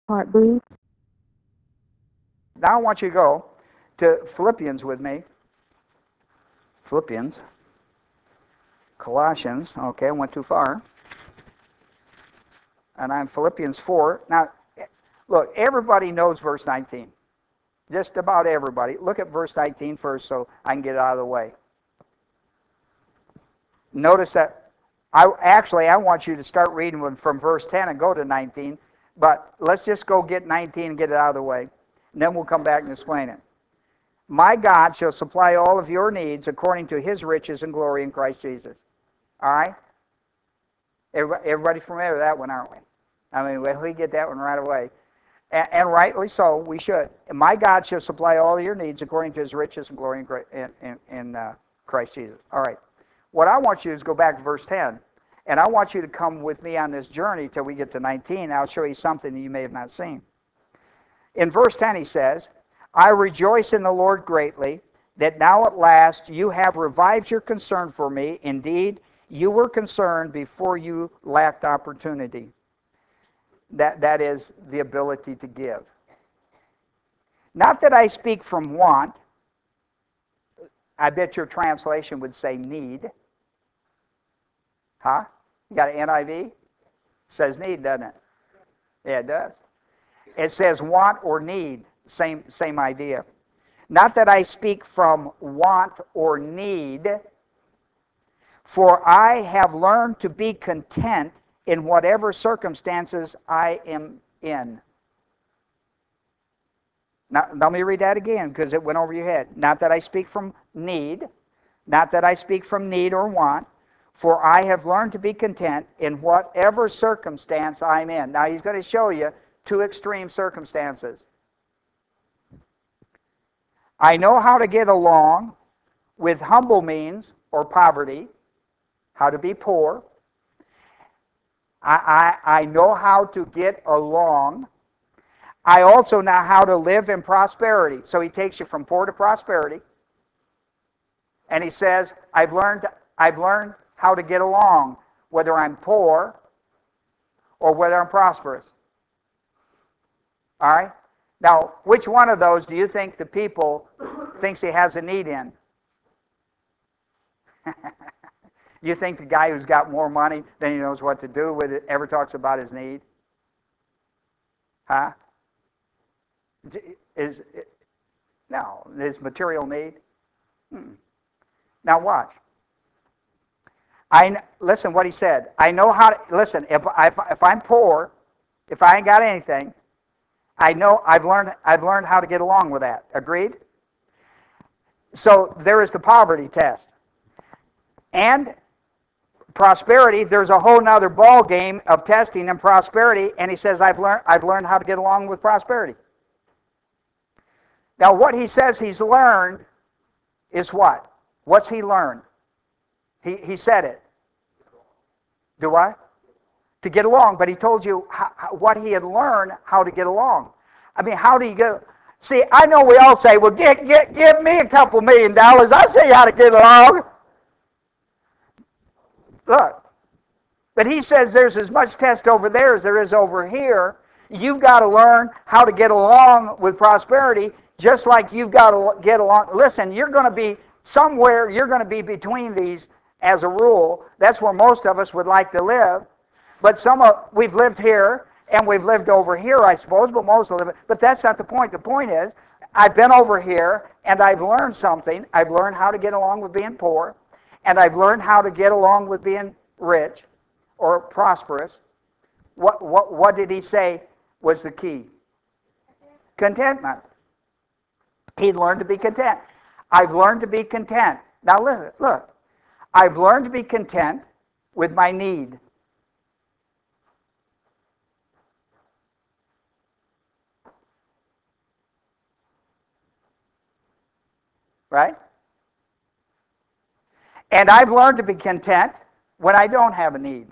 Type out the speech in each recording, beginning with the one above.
Part B. Now I want you to go to Philippians with me. Philippians. Colossians. Okay, I went too far. And I'm Philippians 4. Now, look, everybody knows verse 19. Just about everybody. Look at verse 19 first so I can get it out of the way. Notice that I want you to start reading from verse 10 and go to 19. But let's just go get 19 and get it out of the way. And then we'll come back and explain it. My God shall supply all of your needs according to his riches and glory in Christ Jesus. All right? Everybody familiar with that one, aren't we? I mean, we get that one right away. And rightly so, we should. My God shall supply all your needs according to his riches and glory in Christ Jesus. All right. What I want you to do is go back to verse 10. And I want you to come with me on this journey till we get to 19. I'll show you something that you may have not seen. In verse 10 he says, I rejoice in the Lord greatly that now at last you have revived your concern for me. Indeed, you were concerned before you lacked opportunity. That is the ability to give. Not that I speak from want. I bet your translation would say need. Huh? You got an NIV? It says need, doesn't it? Yeah, it does. It says want or need. Same idea. Not that I speak from want or need, for I have learned to be content in whatever circumstances I am in. Now, let me read that again because it went over your head. Not that I speak from need, not that I speak from need or want, for I have learned to be content in whatever circumstance I'm in. Now, he's going to show you two extreme circumstances. I know how to get along with humble means or poverty, how to be poor. I know how to get along. I also know how to live in prosperity. So he takes you from poor to prosperity. And he says, I've learned how to get along, whether I'm poor or whether I'm prosperous. All right? Now, which one of those do you think the people thinks he has a need in? You think the guy who's got more money than he knows what to do with it ever talks about his need? Huh? No, his material need? Now watch. Listen what he said. I know how to, listen, if I'm poor, if I ain't got anything, I know I've learned how to get along with that. Agreed? So there is the poverty test. And prosperity, there's a whole nother ball game of testing and prosperity, and he says, I've learned how to get along with prosperity. Now what he says he's learned is what? What's he learned? He said it. Do I? To get along, but he told you what he had learned how to get along. I mean, how do you get... See, I know we all say, well, give me a couple $1 million. I'll show you how to get along. Look. But he says there's as much test over there as there is over here. You've got to learn how to get along with prosperity, just like you've got to get along. Listen, you're going to be somewhere, you're going to be between these as a rule. That's where most of us would like to live. But we've lived here, and we've lived over here, I suppose, but most of them. But that's not the point. The point is, I've been over here, and I've learned something. I've learned how to get along with being poor, and I've learned how to get along with being rich or prosperous. What did he say was the key? Contentment. He learned to be content. I've learned to be content. Now listen, look. I've learned to be content with my need. Right? And I've learned to be content when I don't have a need.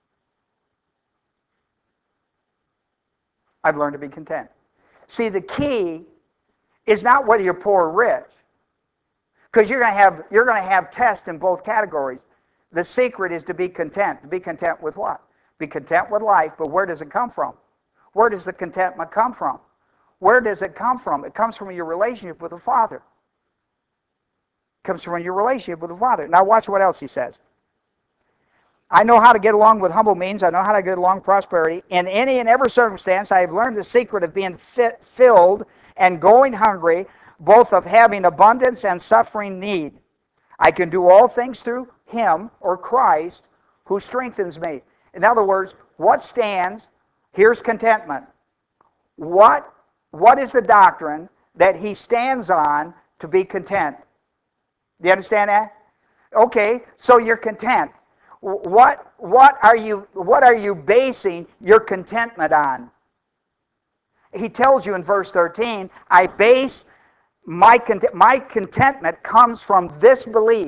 I've learned to be content. See, the key is not whether you're poor or rich, because you're going to have tests in both categories. The secret is to be content. To be content with what? Be content with life, but where does it come from? Where does the contentment come from? Where does it come from? It comes from your relationship with the Father. It comes from your relationship with the Father. Now watch what else he says. I know how to get along with humble means. I know how to get along with prosperity. In any and every circumstance, I have learned the secret of being filled and going hungry, both of having abundance and suffering need. I can do all things through Him, or Christ, who strengthens me. In other words, what stands? Here's contentment. What is the doctrine that he stands on to be content? Do you understand that? Okay, so you're content. What are you basing your contentment on? He tells you in verse 13, I base my contentment comes from this belief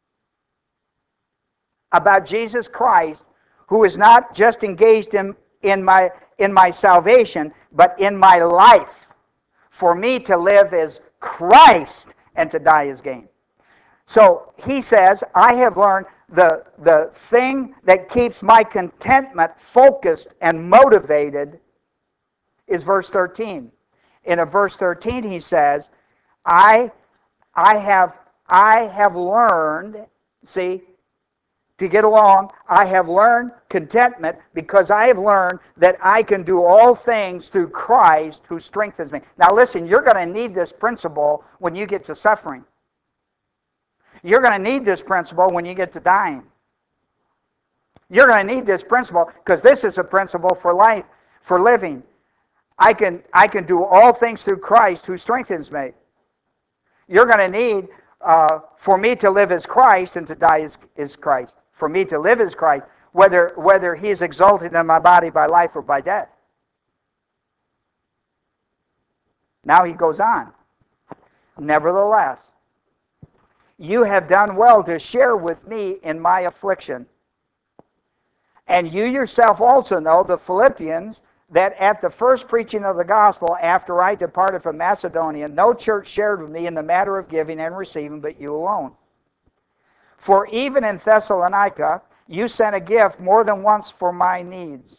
about Jesus Christ, who is not just engaged in my salvation, but in my life. For me to live is Christ, and to die is gain. So he says, I have learned the thing that keeps my contentment focused and motivated is verse 13. In verse 13 he says, I have learned, see, to get along, I have learned contentment because I have learned that I can do all things through Christ who strengthens me. Now listen, you're going to need this principle when you get to suffering. You're going to need this principle when you get to dying. You're going to need this principle because this is a principle for life, for living. I can do all things through Christ who strengthens me. You're going to need, for me to live as Christ and to die is Christ. For me to live as Christ, whether He is exalted in my body by life or by death. Now he goes on. Nevertheless, you have done well to share with me in my affliction. And you yourself also know, the Philippians, that at the first preaching of the gospel, after I departed from Macedonia, no church shared with me in the matter of giving and receiving, but you alone. For even in Thessalonica, you sent a gift more than once for my needs.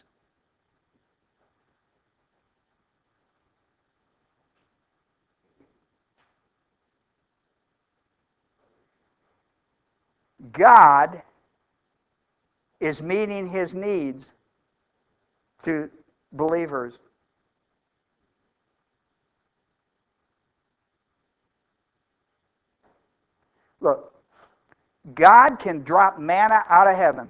God is meeting His needs through believers. Look, God can drop manna out of heaven.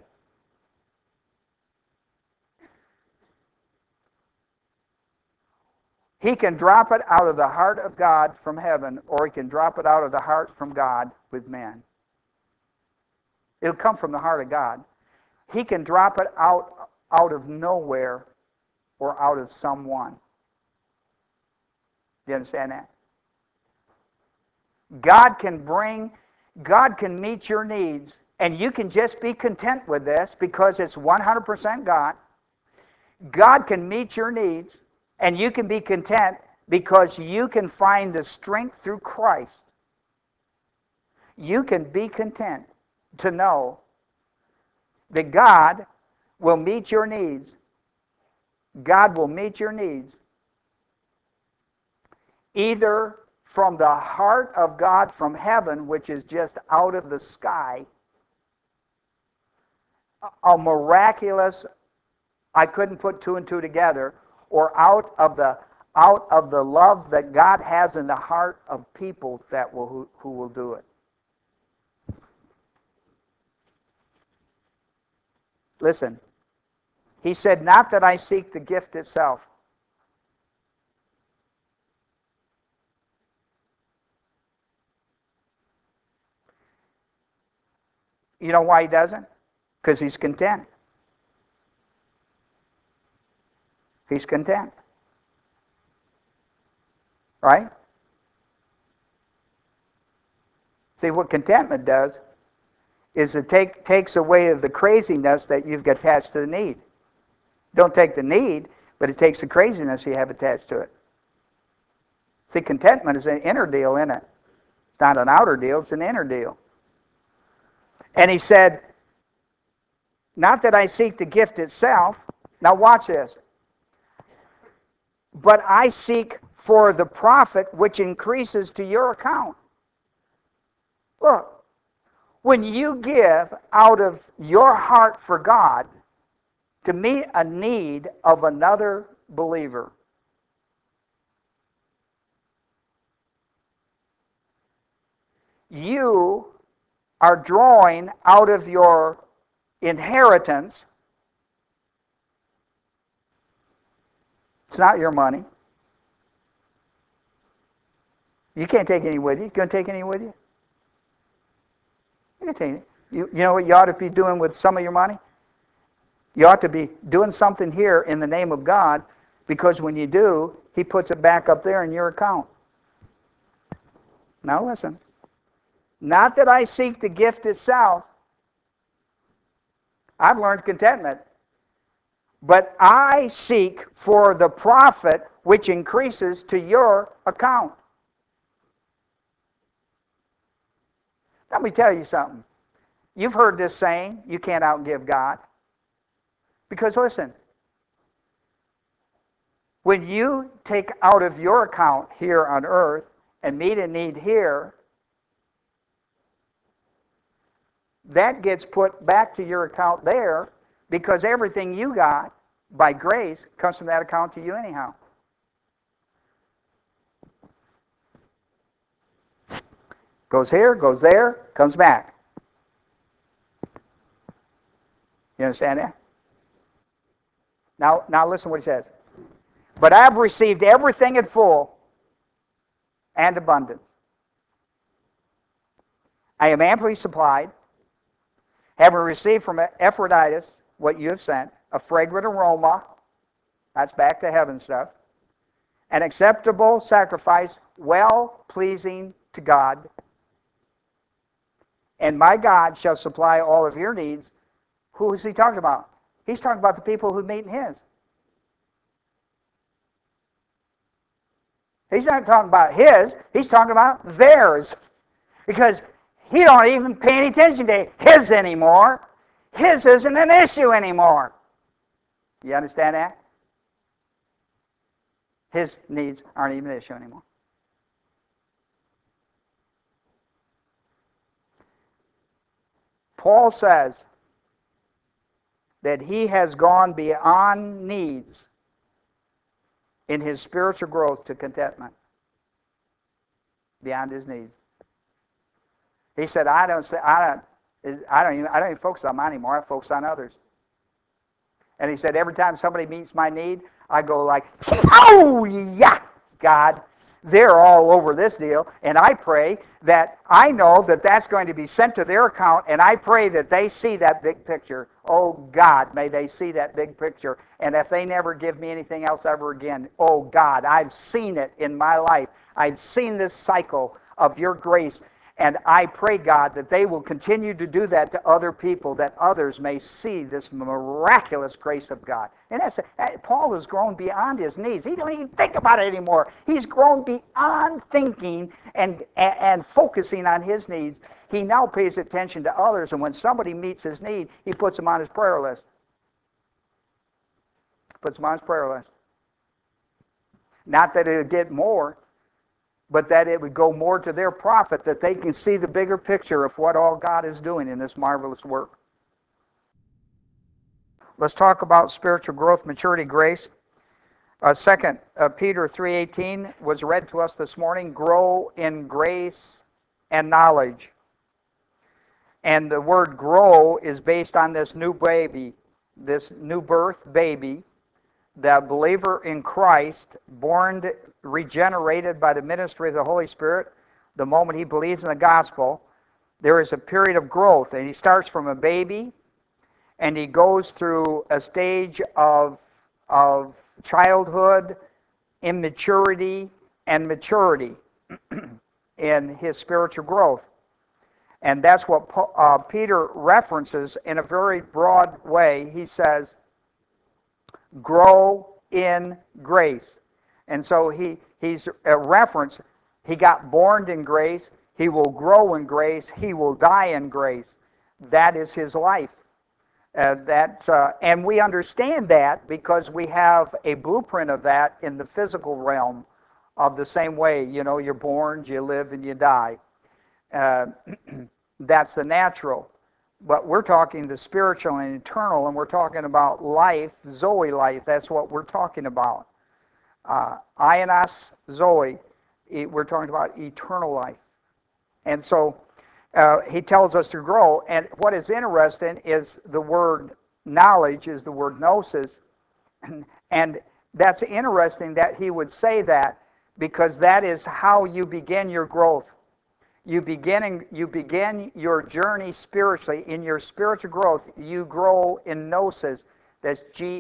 He can drop it out of the heart of God from heaven, or He can drop it out of the heart from God with man. It'll come from the heart of God. He can drop it out of nowhere or out of someone. Do you understand that? God can meet your needs, and you can just be content with this because it's 100% God. God can meet your needs, and you can be content because you can find the strength through Christ. You can be content to know that God will meet your needs. God will meet your needs either from the heart of God from heaven, which is just out of the sky, a miraculous, I couldn't put two and two together, or out of the love that God has in the heart of people who will do it. Listen, he said, not that I seek the gift itself. You know why he doesn't? Because he's content. He's content. Right? See, what contentment does is it takes away the craziness that you've attached to the need. Don't take the need, but it takes the craziness you have attached to it. See, contentment is an inner deal, isn't it? It's not an outer deal, it's an inner deal. And he said, not that I seek the gift itself. Now watch this. but I seek for the profit which increases to your account. Look, when you give out of your heart for God to meet a need of another believer, you are drawing out of your inheritance. It's not your money. You can't take any with you. You going to take any with you? You can take it. You know what you ought to be doing with some of your money? You ought to be doing something here in the name of God, because when you do, He puts it back up there in your account. Now listen. Not that I seek the gift itself. I've learned contentment. But I seek for the profit which increases to your account. Let me tell you something. You've heard this saying, you can't outgive God. Because listen, when you take out of your account here on earth and meet a need here, that gets put back to your account there, because everything you got by grace comes from that account to you anyhow. Goes here, goes there, comes back. You understand that? Now listen to what he says. But I have received everything in full and abundance. I am amply supplied, having received from Epaphroditus what you have sent, a fragrant aroma, that's back to heaven stuff, an acceptable sacrifice, well-pleasing to God. And my God shall supply all of your needs. Who is he talking about? He's talking about the people who meet in his. He's not talking about his, he's talking about theirs. Because he don't even pay any attention to his anymore. His isn't an issue anymore. You understand that? His needs aren't even an issue anymore. Paul says that he has gone beyond needs in his spiritual growth to contentment. Beyond his needs. He said, I don't even focus on mine anymore. I focus on others. And he said, every time somebody meets my need, I go like, oh yeah, God, they're all over this deal. And I pray that I know that that's going to be sent to their account, and I pray that they see that big picture. Oh God, may they see that big picture. And if they never give me anything else ever again, oh God, I've seen it in my life. I've seen this cycle of your grace. And I pray, God, that they will continue to do that to other people, that others may see this miraculous grace of God. And Paul has grown beyond his needs. He don't even think about it anymore. He's grown beyond thinking and focusing on his needs. He now pays attention to others, and when somebody meets his need, he puts them on his prayer list. Puts them on his prayer list. Not that it'll get more, but that it would go more to their profit, that they can see the bigger picture of what all God is doing in this marvelous work. Let's talk about spiritual growth, maturity, grace. 2 Peter 3:18 was read to us this morning. Grow in grace and knowledge. And the word grow is based on this new baby, this new birth baby, the believer in Christ, born, regenerated by the ministry of the Holy Spirit, the moment he believes in the gospel, there is a period of growth. And he starts from a baby, and he goes through a stage of childhood, immaturity, and maturity in his spiritual growth. And that's what Peter references in a very broad way. He says, grow in grace. And so he's a reference. He got born in grace. He will grow in grace. He will die in grace. That is his life. And we understand that because we have a blueprint of that in the physical realm of the same way. You know, you're born, you live, and you die. Uh, that's the natural. But we're talking the spiritual and eternal, and we're talking about life, Zoe life. That's what we're talking about. Ionos Zoe. We're talking about eternal life. And so he tells us to grow. And what is interesting is the word knowledge is the word gnosis. And that's interesting that he would say that because that is how you begin your growth. You begin your journey spiritually. In your spiritual growth, you grow in gnosis. That's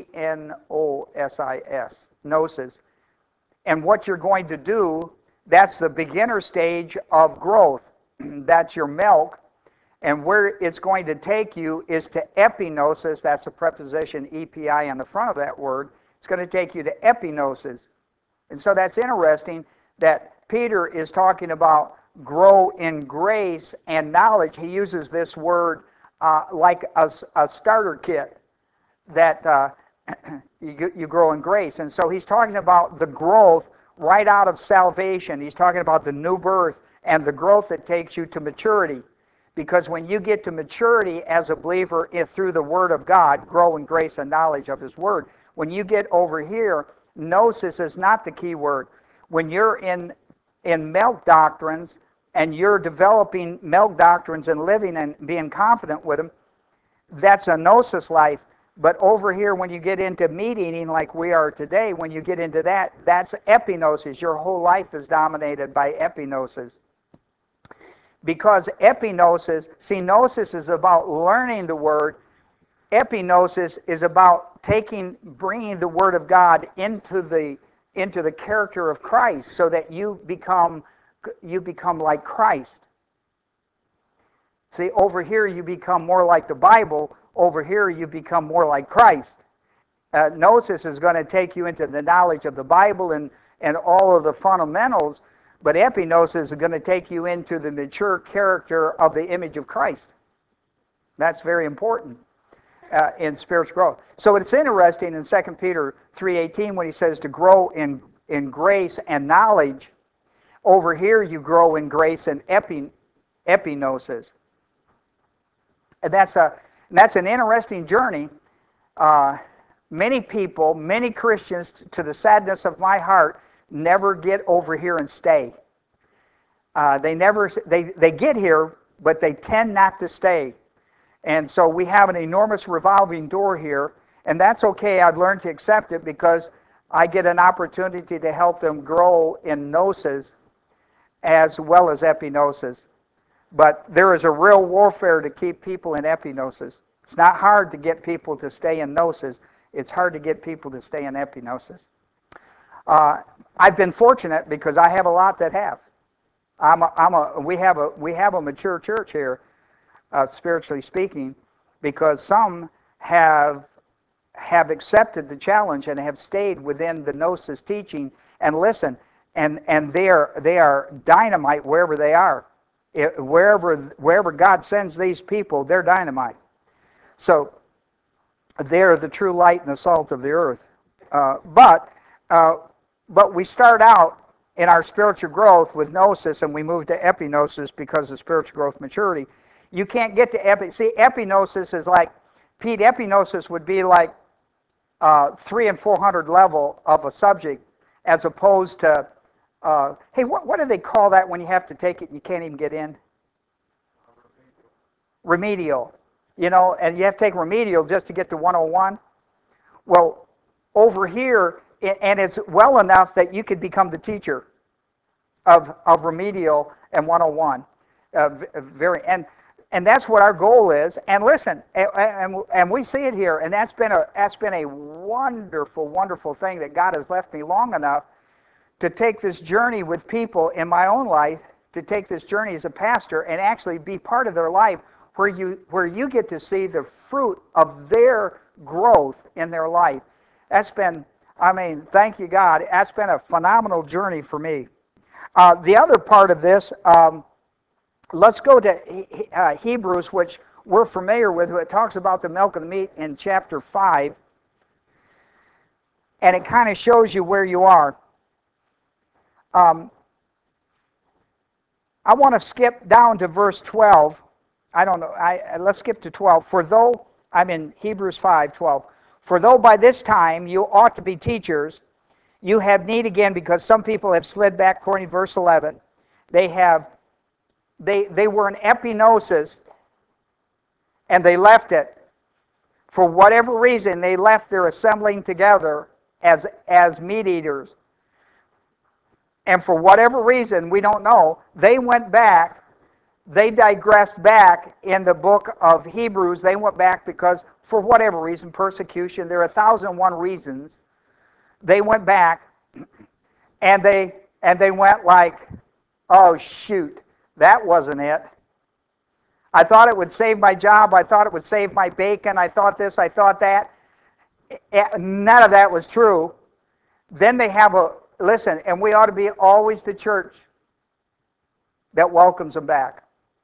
Gnosis, gnosis. And what you're going to do, that's the beginner stage of growth. That's your milk. And where it's going to take you is to epignosis. That's a preposition, epi, on the front of that word. It's going to take you to epignosis. And so that's interesting that Peter is talking about grow in grace and knowledge. He uses this word like a starter kit, that you grow in grace. And so he's talking about the growth right out of salvation. He's talking about the new birth and the growth that takes you to maturity. Because when you get to maturity as a believer through the Word of God, grow in grace and knowledge of His Word. When you get over here, gnosis is not the key word. When you're in milk doctrines and you're developing milk doctrines and living and being confident with them, that's a gnosis life. But over here, when you get into meat eating like we are today, when you get into that, that's epignosis. Your whole life is dominated by epignosis. Because epignosis, see, gnosis is about learning the Word. Epignosis is about bringing the Word of God into the character of Christ, so that you become like Christ. See, over here you become more like the Bible. Over here you become more like Christ. Gnosis is going to take you into the knowledge of the Bible and all of the fundamentals, but epignosis is going to take you into the mature character of the image of Christ. That's very important in spiritual growth. So it's interesting in 2 Peter 3:18 when he says to grow in grace and knowledge. Over here you grow in grace and epignosis. And that's an interesting journey. Many people, many Christians, to the sadness of my heart, never get over here and stay. They get here, but they tend not to stay. And so we have an enormous revolving door here, and that's okay. I've learned to accept it because I get an opportunity to help them grow in gnosis as well as epignosis. But there is a real warfare to keep people in epignosis. It's not hard to get people to stay in gnosis. It's hard to get people to stay in epignosis. I've been fortunate because I have a lot that have. We have a mature church here, spiritually speaking, because some have accepted the challenge and have stayed within the gnosis teaching and listen, and they are dynamite wherever they are. Wherever God sends these people, they're dynamite. So they're the true light and the salt of the earth. But we start out in our spiritual growth with gnosis, and we move to epignosis because of spiritual growth maturity. You can't get to epignosis is like, Pete, epignosis would be like 300 and 400 level of a subject, as opposed to, hey, what do they call that when you have to take it and you can't even get in? Remedial. You know, and you have to take remedial just to get to 101. Well, over here, and it's well enough that you could become the teacher of remedial and 101. And that's what our goal is. And listen, and we see it here, and that's been a wonderful, wonderful thing that God has left me long enough to take this journey with people in my own life, to take this journey as a pastor and actually be part of their life, where you get to see the fruit of their growth in their life. That's been, thank you, God. That's been a phenomenal journey for me. The other part of this, let's go to Hebrews, which we're familiar with. It talks about the milk and the meat in chapter 5, and it kind of shows you where you are. I want to skip down to verse 12. I don't know. Let's skip to 12. For though, I'm in Hebrews 5:12. For though by this time you ought to be teachers, you have need again, because some people have slid back, according to verse 11. They were in epinosis, and they left it. For whatever reason, they left their assembling together as meat eaters. And for whatever reason, we don't know, they went back, they digressed back in the book of Hebrews. They went back because, for whatever reason, persecution, there are 1,001 reasons. They went back, and they went like, oh shoot, that wasn't it. I thought it would save my job. I thought it would save my bacon. I thought this, I thought that. None of that was true. Then they have listen, and we ought to be always the church that welcomes them back.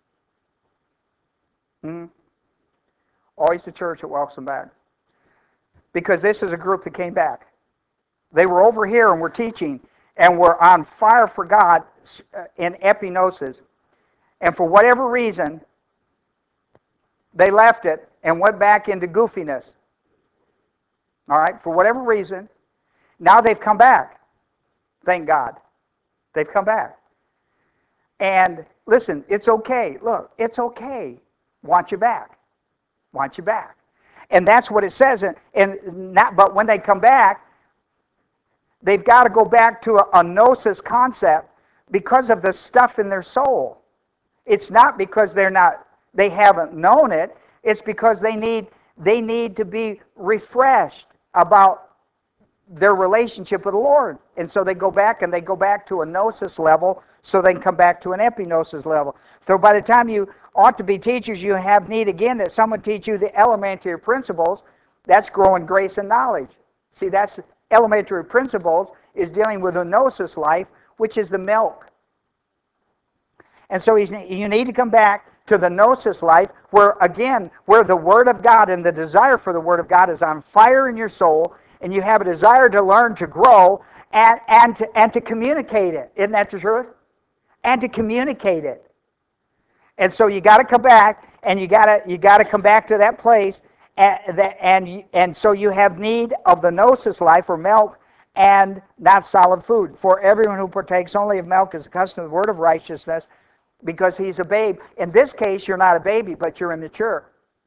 Always the church that welcomes them back. Because this is a group that came back. They were over here and were teaching and were on fire for God in epinosis. And for whatever reason, they left it and went back into goofiness. All right? For whatever reason, now they've come back. Thank God. They've come back. And listen, it's okay. Look, it's okay. Want you back. Want you back. And that's what it says. But when they come back, they've got to go back to a gnosis concept because of the stuff in their soul. It's not because they haven't known it. It's because they need to be refreshed about their relationship with the Lord. And so they go back to a gnosis level so they can come back to an epinosis level. So by the time you ought to be teachers, you have need again that someone teach you the elementary principles. That's growing grace and knowledge. See, that's elementary principles is dealing with a gnosis life, which is the milk. And so you need to come back to the gnosis life where the Word of God and the desire for the Word of God is on fire in your soul, and you have a desire to learn, to grow, and to communicate it. Isn't that the truth? And to communicate it. And so you got to come back, and you got to come back to that place, and so you have need of the gnosis life, or milk, and not solid food. For everyone who partakes only of milk is accustomed to the word of righteousness, because he's a babe. In this case, you're not a baby, but you're immature.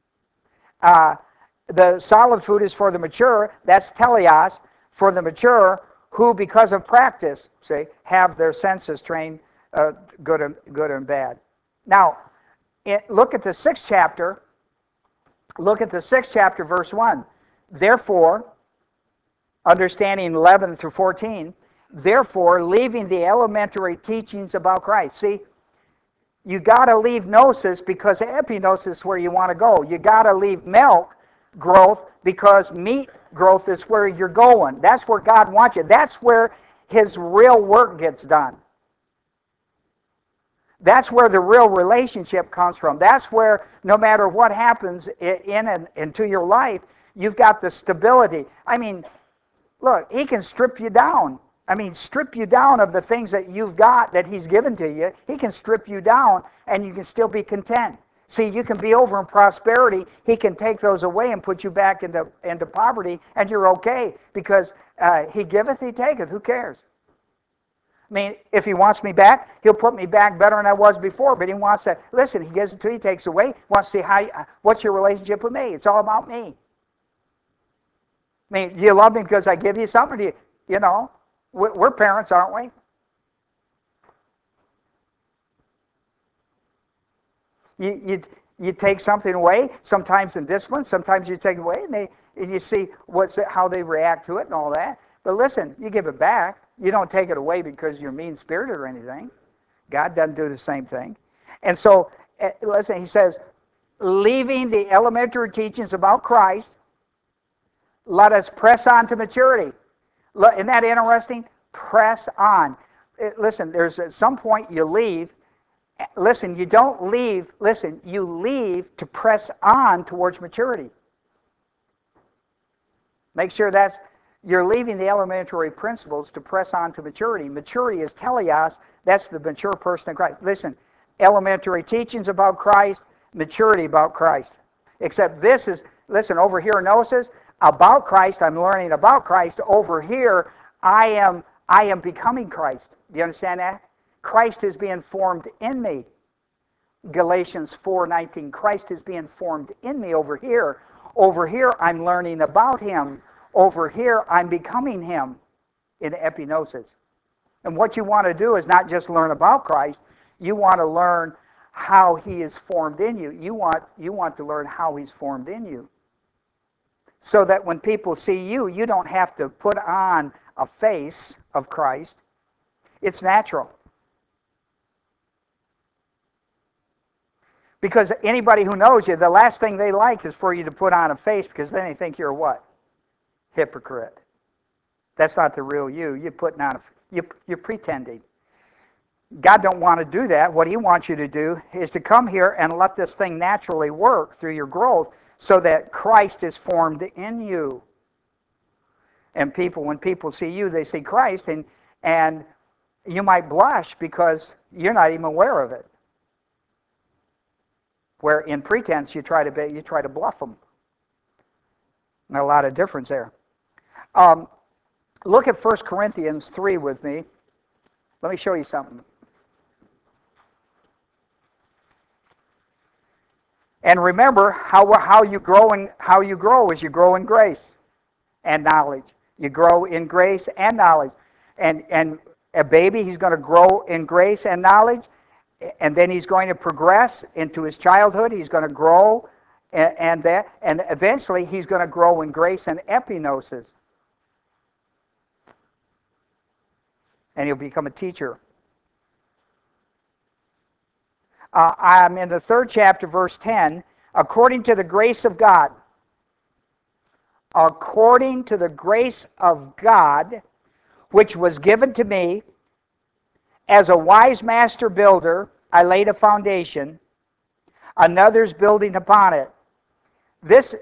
The solid food is for the mature. That's teleos, for the mature, who, because of practice, have their senses trained good and bad. Now, look at the 6th chapter. Look at the 6th chapter, verse 1. Therefore, understanding 11 through 14, therefore, leaving the elementary teachings about Christ. See, you got to leave gnosis because epinosis is where you want to go. You got to leave milk growth because meat growth is where you're going. That's where God wants you. That's where His real work gets done. That's where the real relationship comes from. That's where, no matter what happens in and into your life, you've got the stability. I mean, look, He can strip you down. I mean, strip you down of the things that you've got that He's given to you. He can strip you down, and you can still be content. See, you can be over in prosperity. He can take those away and put you back into poverty, and you're okay, because He giveth, He taketh. Who cares? I mean, if He wants me back, He'll put me back better than I was before, but He wants to, listen, He gives it to you, He takes away. He wants to see what's your relationship with me. It's all about me. I mean, do you love me because I give you something? Do you know? We're parents, aren't we? You take something away, sometimes in discipline, sometimes you take it away, and you see how they react to it and all that. But listen, you give it back. You don't take it away because you're mean-spirited or anything. God doesn't do the same thing. And so, listen, He says, leaving the elementary teachings about Christ, let us press on to maturity. Isn't that interesting? Press on. Listen, there's at some point you leave, Listen, you don't leave, listen, you leave to press on towards maturity. Make sure you're leaving the elementary principles to press on to maturity. Maturity is teleos, that's the mature person in Christ. Listen, elementary teachings about Christ, maturity about Christ. Except this is, listen, over here, gnosis, about Christ, I'm learning about Christ. Over here, I am becoming Christ. Do you understand that? Christ is being formed in me. Galatians 4:19, Christ is being formed in me over here. Over here, I'm learning about Him. Over here, I'm becoming Him in epignosis. And what you want to do is not just learn about Christ, you want to learn how He is formed in you. You want to learn how He's formed in you. So that when people see you, you don't have to put on a face of Christ. It's natural. Because anybody who knows you, the last thing they like is for you to put on a face, because then they think you're what? Hypocrite. That's not the real you. You're pretending. God don't want to do that. What He wants you to do is to come here and let this thing naturally work through your growth so that Christ is formed in you. And when people see you, they see Christ, and you might blush because you're not even aware of it. Where in pretense you try to bluff them. And a lot of difference there. Look at 1 Corinthians 3 with me. Let me show you something. And remember how you grow is you grow in grace and knowledge. You grow in grace and knowledge. And a baby, he's going to grow in grace and knowledge. And then he's going to progress into his childhood. He's going to grow, and eventually he's going to grow in grace and epignosis. And he'll become a teacher. I'm in the 3rd chapter, verse 10. According to the grace of God, according to the grace of God, which was given to me, as a wise master builder, I laid a foundation, another's building upon it. This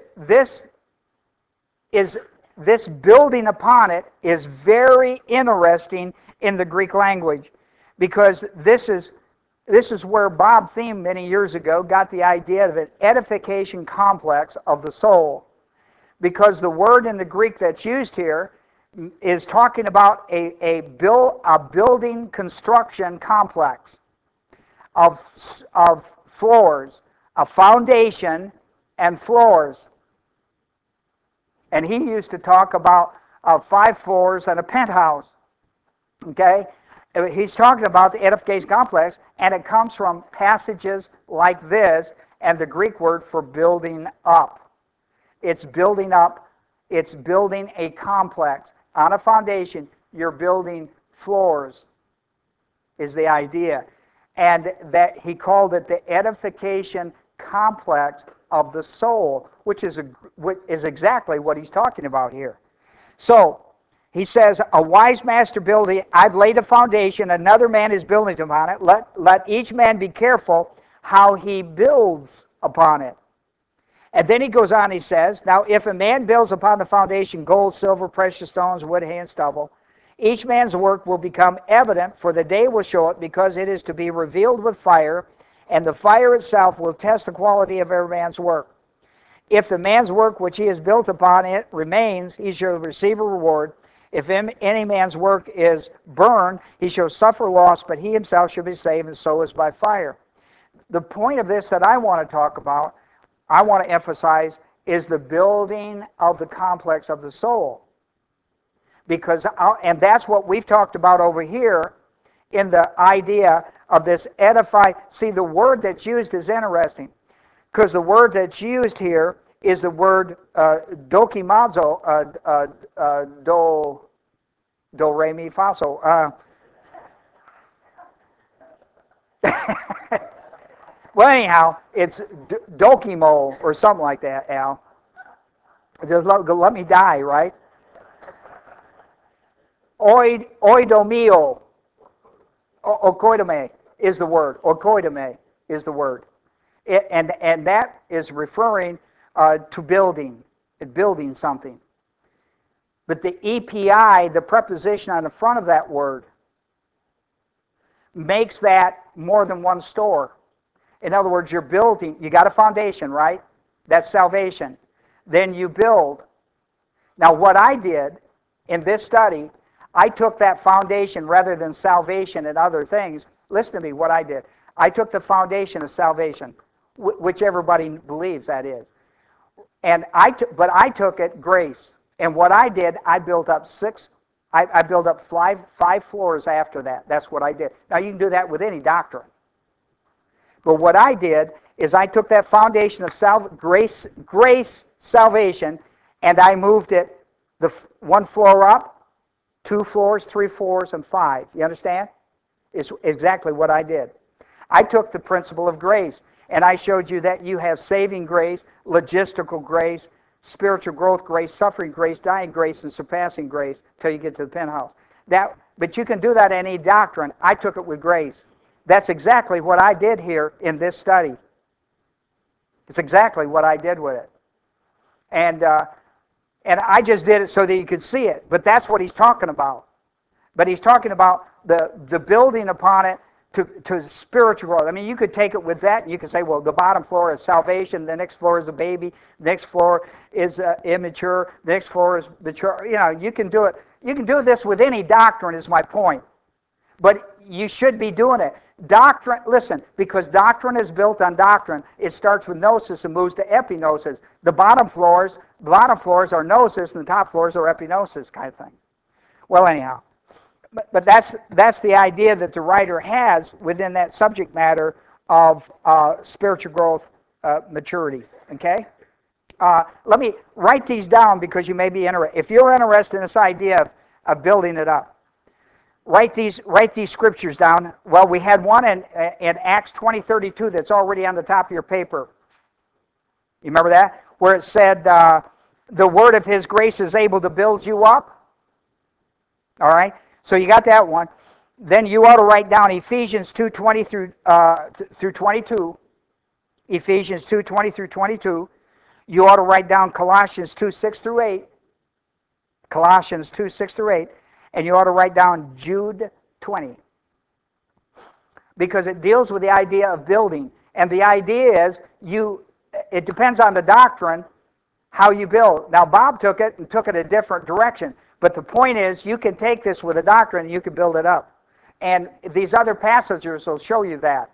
building upon it is very interesting in the Greek language, because this is where Bob Thiem many years ago got the idea of an edification complex of the soul, because the word in the Greek that's used here is talking about a building construction complex of floors, a foundation and floors. And he used to talk about 5 floors and a penthouse. Okay? He's talking about the edification complex, and it comes from passages like this and the Greek word for building up. It's building up. It's building a complex. On a foundation, you're building floors, is the idea. And that he called it the edification complex of the soul, which is exactly what he's talking about here. So, he says, a wise master building, I've laid a foundation, another man is building upon it. Let each man be careful how he builds upon it. And then he goes on, he says, now if a man builds upon the foundation gold, silver, precious stones, wood, hay, and stubble, each man's work will become evident, for the day will show it, because it is to be revealed with fire, and the fire itself will test the quality of every man's work. If the man's work which he has built upon it remains, he shall receive a reward. If any man's work is burned, he shall suffer loss, but he himself shall be saved, and so is by fire. The point of this that I want to talk about, I want to emphasize, is the building of the complex of the soul. And that's what we've talked about over here in the idea of this edify. See, the word that's used is interesting, because the word that's used here is the word dokimazo, do, re, mi, fa, so. Well, anyhow, it's dokimo or something like that, Al. Just let me die, right? Oidomio, okoidome. is the word. Oikoidome is the word. And that is referring to building something. But the EPI, the preposition on the front of that word, makes that more than one store. In other words, you're building. You got a foundation, right? That's salvation. Then you build. Now, what I did in this study, I took that foundation rather than salvation and other things. Listen to me, what I did. I took the foundation of salvation, which everybody believes that is. But I took it grace. And what I did, I built up five floors after that. That's what I did. Now, you can do that with any doctrine. But what I did is I took that foundation of grace, salvation, and I moved it one floor up, 2 floors, 3 floors, and 5. You understand? It's exactly what I did. I took the principle of grace, and I showed you that you have saving grace, logistical grace, spiritual growth grace, suffering grace, dying grace, and surpassing grace till you get to the penthouse. But you can do that in any doctrine. I took it with grace. That's exactly what I did here in this study. It's exactly what I did with it. And I just did it so that you could see it. But that's what he's talking about. But he's talking about the building upon it to spiritual growth. I mean, you could take it with that, and you could say, well, the bottom floor is salvation, the next floor is a baby, the next floor is immature, the next floor is mature. You know, you can do it. You can do this with any doctrine, is my point. But you should be doing it. Doctrine, listen, because doctrine is built on doctrine. It starts with gnosis and moves to epignosis. The bottom floors are gnosis, and the top floors are epignosis kind of thing. Well, anyhow. But that's the idea that the writer has within that subject matter of spiritual growth, maturity. Okay? Let me write these down because you may be interested. If you're interested in this idea of building it up, write these scriptures down. Well, we had one in Acts 20:32 that's already on the top of your paper. You remember that? Where it said, the word of his grace is able to build you up. All right? So you got that one. Then you ought to write down Ephesians 2:20 through 22. Ephesians 2:20 through 22. You ought to write down Colossians 2:6 through 8. Colossians 2:6 through 8. And you ought to write down Jude 20. Because it deals with the idea of building. And the idea is, it depends on the doctrine how you build. Now, Bob took it a different direction. But the point is, you can take this with a doctrine and you can build it up. And these other passages will show you that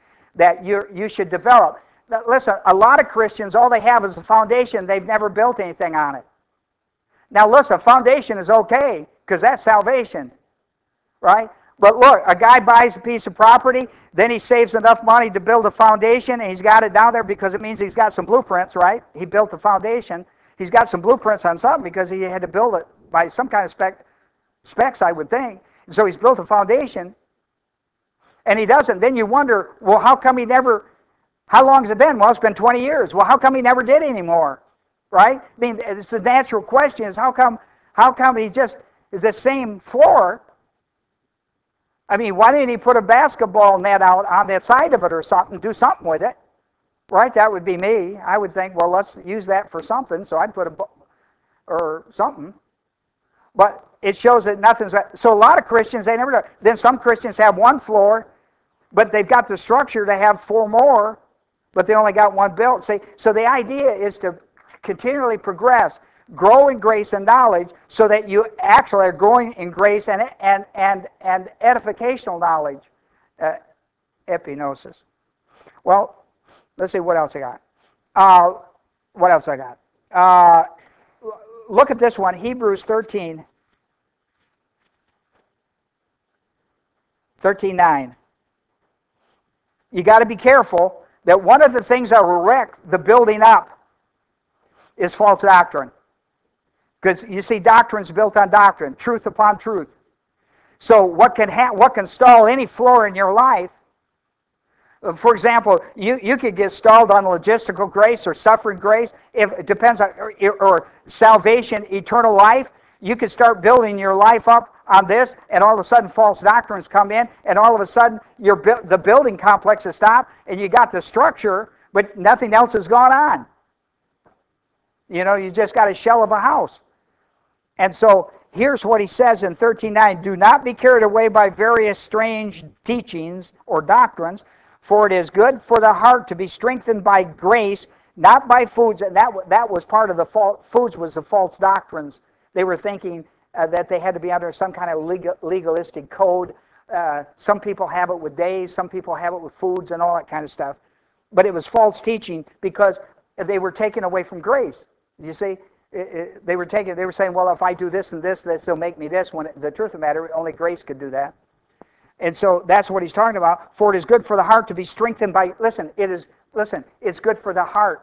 you should develop. Now, listen, a lot of Christians, all they have is a foundation. They've never built anything on it. Now, listen, foundation is okay because that's salvation, right? But look, a guy buys a piece of property, then he saves enough money to build a foundation, and he's got it down there because it means he's got some blueprints, right? He built the foundation. He's got some blueprints on something because he had to build it by some kind of specs, I would think. And so he's built a foundation, and he doesn't. Then you wonder, well, how come he never, how long has it been? Well, it's been 20 years. Well, how come he never did anymore? Right? I mean, it's the natural question is how come he's just the same floor? I mean, why didn't he put a basketball net out on the side of it or something, do something with it? Right? That would be me. I would think, well, let's use that for something, so I'd put or something. But it shows that nothing's... So a lot of Christians, they never do. Then some Christians have one floor, but they've got the structure to have 4 more, but they only got one built. See, so the idea is to continually progress, grow in grace and knowledge, so that you actually are growing in grace and edificational knowledge, epignosis. Well, let's see what else I got. What else I got? Look at this one, Hebrews 13:9. You got to be careful that one of the things that will wreck the building up is false doctrine. Because you see, doctrine's built on doctrine, truth upon truth. So what can stall any floor in your life? For example, you could get stalled on logistical grace or suffering grace. If it depends on or salvation, eternal life. You could start building your life up on this, and all of a sudden false doctrines come in, and all of a sudden the building complex is stopped, and you got the structure, but nothing else has gone on. You know, you just got a shell of a house. And so here's what he says in 13:9, do not be carried away by various strange teachings or doctrines, for it is good for the heart to be strengthened by grace, not by foods. And that was part of the foods was the false doctrines. They were thinking that they had to be under some kind of legalistic code. Some people have it with days, some people have it with foods and all that kind of stuff. But it was false teaching because they were taken away from grace. You see, they were saying, well, if I do this and this will make me this. When the truth of the matter, only grace could do that. And so that's what he's talking about. For it is good for the heart to be strengthened by. It's good for the heart.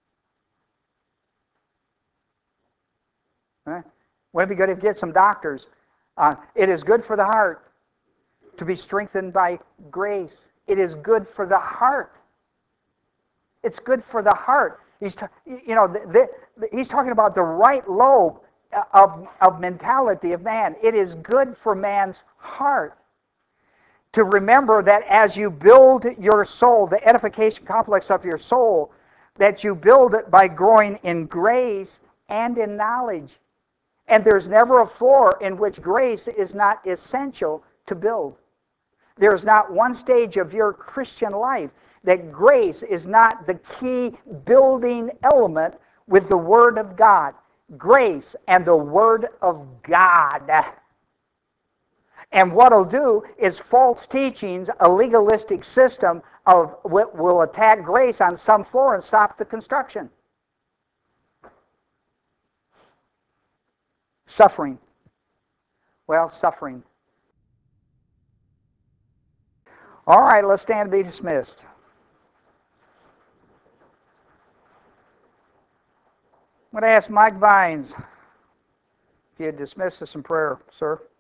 Right? Wouldn't it be good if you get some doctors? It is good for the heart to be strengthened by grace. It is good for the heart. It's good for the heart. He's talking about the right lobe of mentality of man. It is good for man's heart to remember that as you build your soul, the edification complex of your soul, that you build it by growing in grace and in knowledge. And there's never a floor in which grace is not essential to build. There's not one stage of your Christian life that grace is not the key building element with the Word of God. Grace and the Word of God. And what it'll do is false teachings, a legalistic system will attack grace on some floor and stop the construction. Suffering. Well, suffering. All right, let's stand and be dismissed. I'm going to ask Mike Vines if you'd dismiss us in prayer, sir.